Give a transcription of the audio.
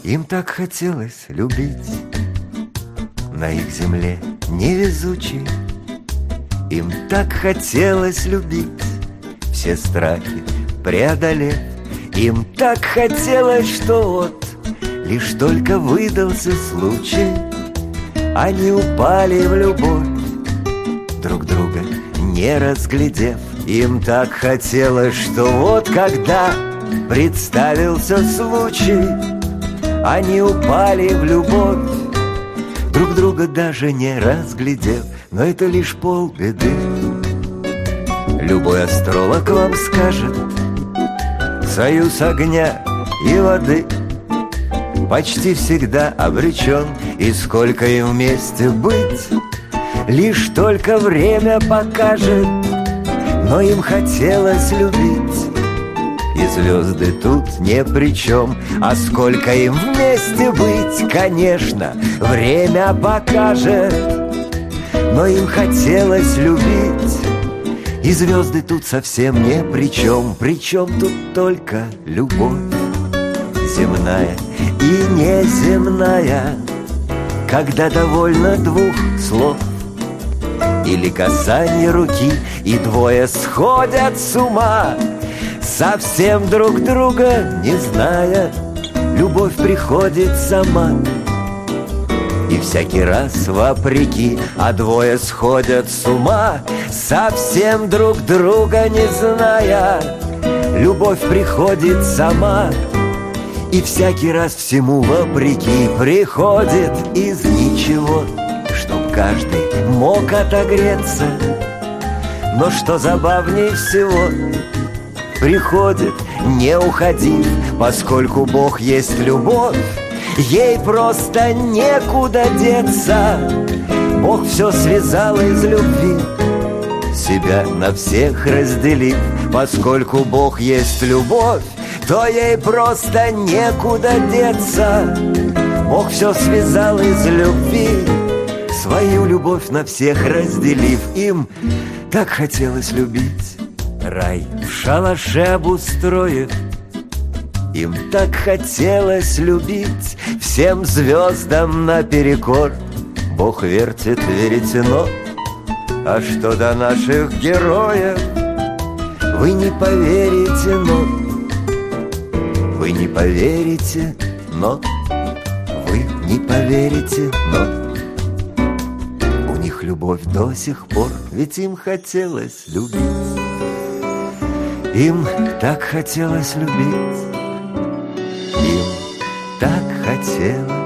Им так хотелось любить на их земле невезучей. Им так хотелось любить, все страхи преодолев. Им так хотелось, что вот лишь только выдался случай, они упали в любовь, друг друга не разглядев. Им так хотелось, что вот когда представился случай, они упали в любовь, друг друга даже не разглядев. Но это лишь полбеды. Любой астролог вам скажет: союз огня и воды почти всегда обречен. И сколько им вместе быть, лишь только время покажет. Но им хотелось любить, и звезды тут ни при чем. А сколько им вместе быть, конечно, время покажет. Но им хотелось любить, и звезды тут совсем ни при чем. Причем тут только любовь земная и неземная, когда довольно двух слов или касание руки, и двое сходят с ума, совсем друг друга не зная. Любовь приходит сама, и всякий раз вопреки, а двое сходят с ума, совсем друг друга не зная. Любовь приходит сама, и всякий раз всему вопреки приходит из ничего, чтоб каждый мог отогреться. Но что забавней всего, приходит, не уходив, поскольку Бог есть любовь, ей просто некуда деться. Бог все связал из любви, себя на всех разделив. Поскольку Бог есть любовь, то ей просто некуда деться. Бог все связал из любви, свою любовь на всех разделив. Им так хотелось любить, рай в шалаше обустроив. Им так хотелось любить, всем звездам наперекор. Бог вертит веретено, а что до наших героев, вы не поверите, но вы не поверите, но вы не поверите, но у них любовь до сих пор, ведь им хотелось любить. Им так хотелось любить, им так хотелось